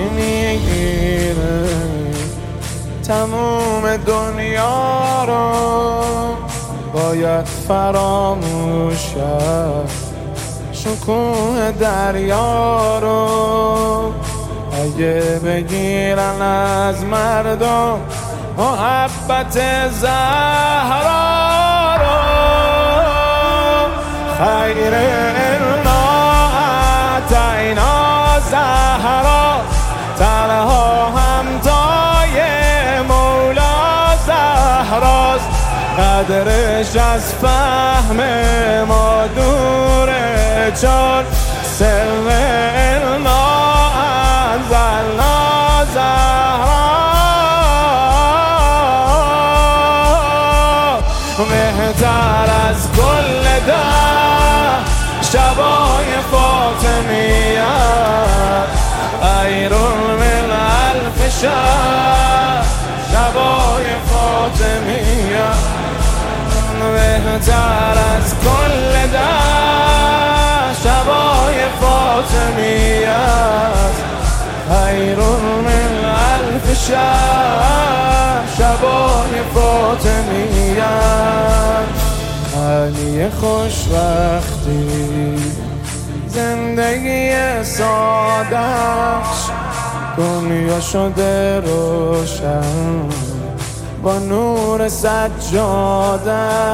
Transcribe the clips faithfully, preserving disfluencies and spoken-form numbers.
میگیره تموم دنیا رو باید فراموش کرد شکوه دریا رو اگه بگیرن از مردم محبت زهرا رو خیر انا اعطینا زهرا تنها همتای مولا زهراست قدرش از فهم ما دوره چون سر انا انزلنا زهرا بهتر از کل ده شبای فاطمیه خیر من الف شب شبای فاطمیه بهتر از کل ده شبای فاطمیه خیر من الف شب شبای فاطمیه علی خوشبختی زندگی سادش دنیا شده روشن با نور سجادش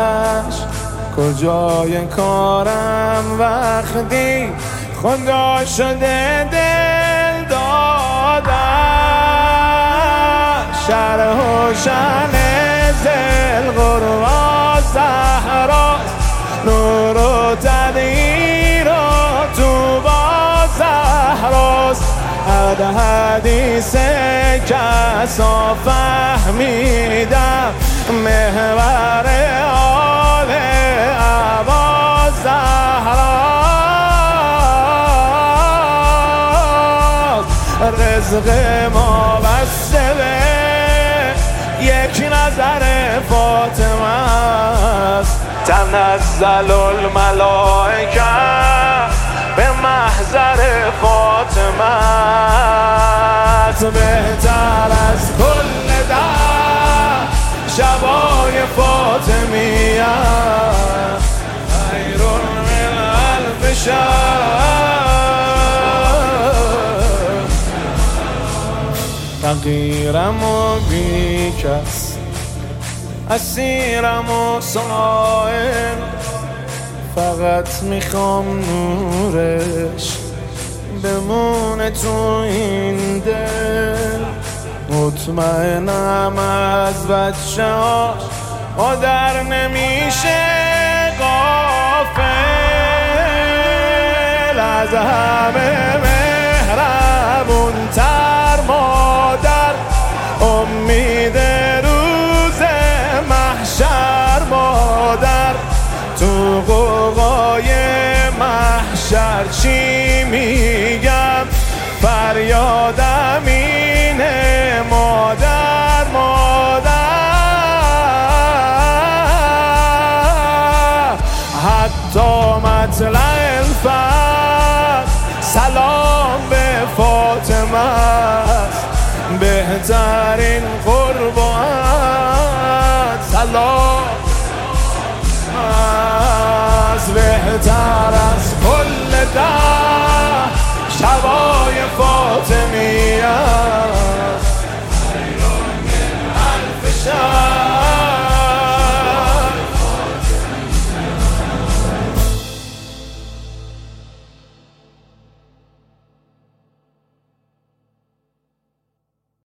کجای کارم وقتی خدا شده دل دادش شرح و شن زل قربا زهراست نور و تغییر و تو با زهراست از حدیث کسا فهمیدم محور آل ابا زهراست رزق ما بسته به یک نظر فاطمه است تنزل الملائکه به محضر فاطمه است بهتر از کل ده شبای فاطمیه خیر من الف شب فقیرم و بی کس اسیرم و سائل فقط میخوام نورش بمونه تو این دل مطمئنم از بچه هاش مادر نمیشه غافل از همه مهربون تر مادر امید روز محشر مادر تو قوقای محشر چی میگم فریادم اینه مادر مادر حتی مطلع الفجر سلام به فاطمه است بهترین قربان سلام از بهتر از کل ده شبای فاطمی